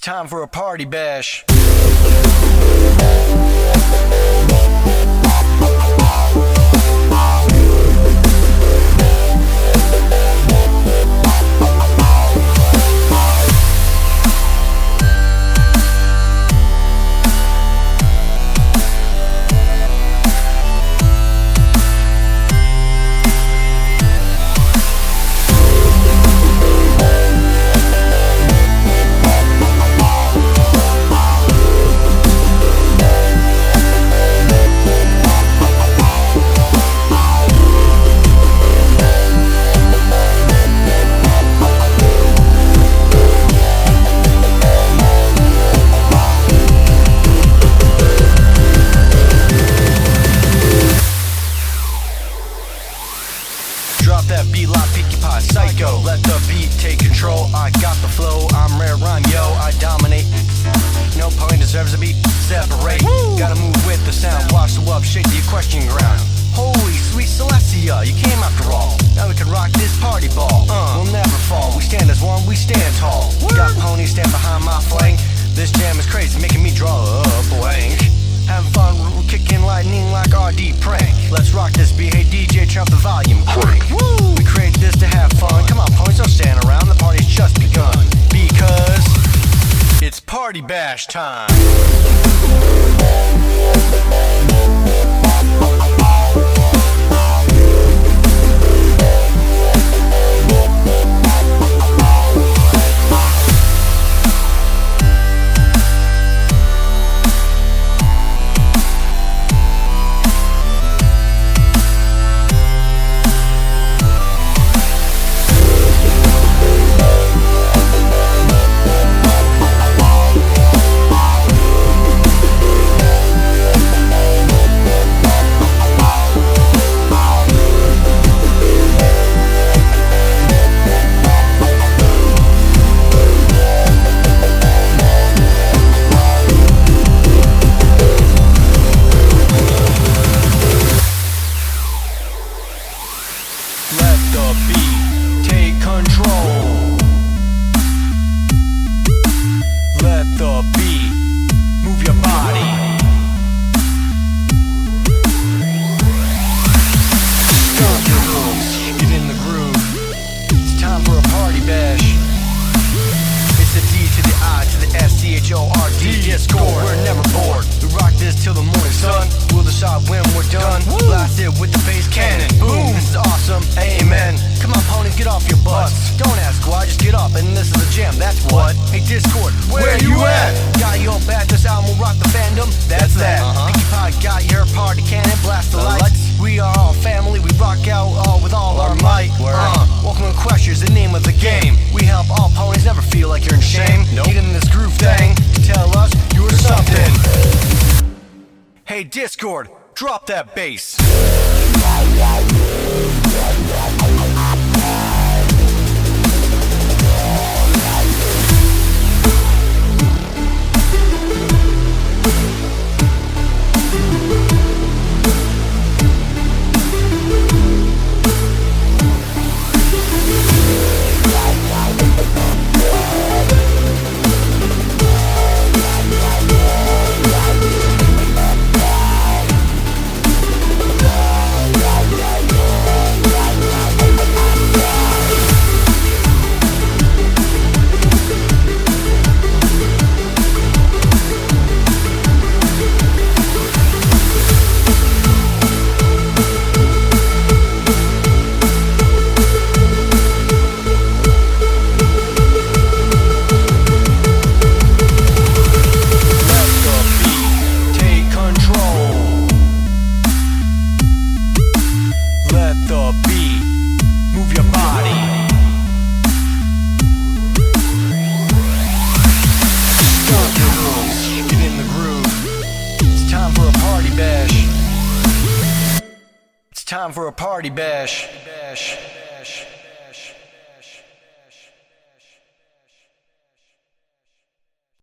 time for a party bash. Drop that beat like Pinkie Pie, psycho. Let the beat take control. I got the flow, I'm rare rhyme, yo. I dominate. No pony deserves to be separate. Gotta move with the sound, wash the up, shake the equestrian ground. Holy sweet Celestia, you came after all. Now we can rock this party ball. We'll never fall. We stand as one, we stand tall. Got ponies stand behind my flank. This jam is crazy, making me draw a blank. Having fun, we're kicking lightning like RD prank. Let's rock this beat, hey DJ, turn up the volume crank. We create this to have fun. Come on, ponies, don't stand around. The party's just begun. Because it's party bash time. Let the beat take control. Let the beat move your body. Stomp your moves, get in the groove. It's time for a party bash. It's the D to the I to the SCHORD. Discord, we're never bored. We rock this till the morning sun. We'll decide when we're done. Blast it with the bass cannon. Boom, this is awesome, amen. Come on ponies, get off your butts. Don't ask why, just get up and this is a jam, that's what. Hey Discord, where you at? Got your back, this album will rock the fandom, that's that. Pinkie Pie got your party cannon, blast the lights. We are all family, we rock out all with all our might. Welcome to Questions, the name of the game. We help all ponies never feel like you're in shame. Get in this groove thing, tell us you were something. Hey Discord, drop that bass. Time for a party bash.